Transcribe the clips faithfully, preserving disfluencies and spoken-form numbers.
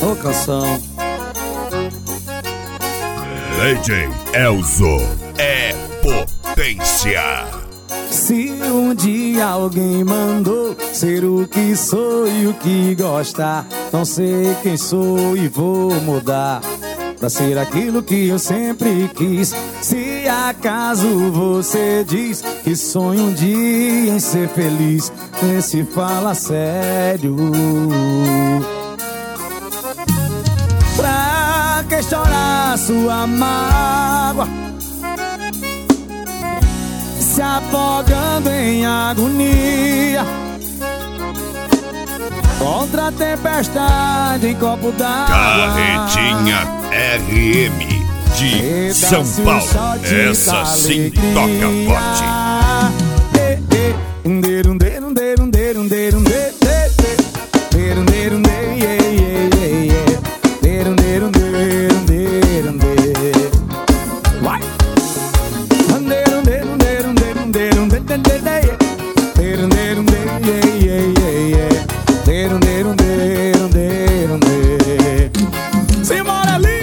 Ô canção. D J Elzo é potência. Se um dia alguém mandou ser o que sou e o que gostar, não sei quem sou e vou mudar pra ser aquilo que eu sempre quis. Se acaso você diz que sonha um dia em ser feliz, vê se fala sério. Pra que chorar sua mágoa, se afogando em agonia contra a tempestade em copo d'água? Carretinha R M de São Paulo, essa sim toca forte. Vai! Simbora ali!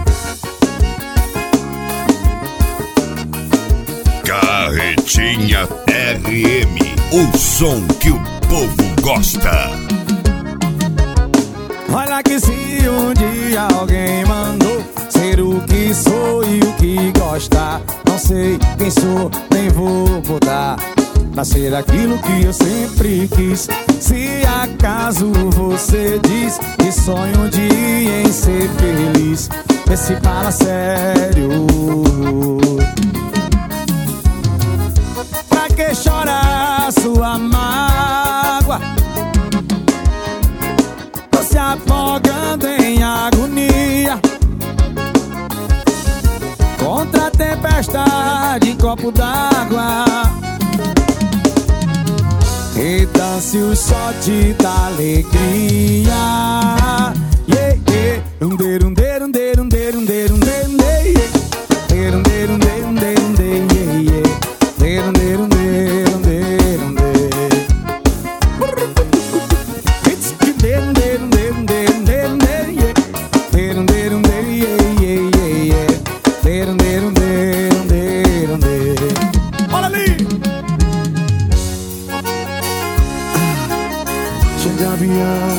Carretinha R M, o som que o povo gosta. Olha que se um dia alguém mandou ser o que sou e o que gosta, não sei quem sou, nem vou mudar pra ser aquilo que eu sempre quis. Se acaso você diz que sonha um dia em ser feliz, vê se fala sério. Pra que chorar sua mágoa, tô se afogando em agonia contra a tempestade em copo d'água? E dance o shot da alegria. Yeah, yeah. Runde, runde, runde, runde, runde, runde, runde, yeah. Runde, runde, runde, runde, yeah, yeah. Runde, runde, runde, runde. It's runde, runde, runde, runde, runde, yeah. Runde, runde, yeah, yeah, yeah, yeah. Runde, runde, runde, runde. Olha ali! Chega avião.